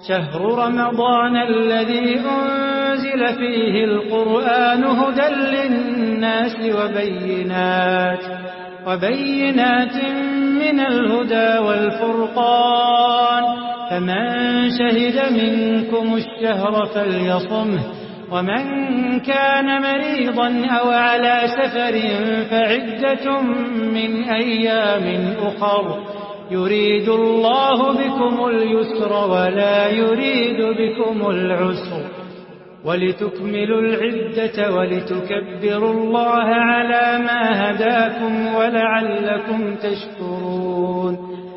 شهر رمضان الذي أنزل فيه القرآن هدى للناس وبينات من الهدى والفرقان، فمن شهد منكم الشهر فليصمه، ومن كان مريضا أو على سفر فعدة من أيام أخر، يريد الله بكم اليسر ولا يريد بكم العسر، ولتكملوا العدة ولتكبروا الله على ما هداكم ولعلكم تشكرون.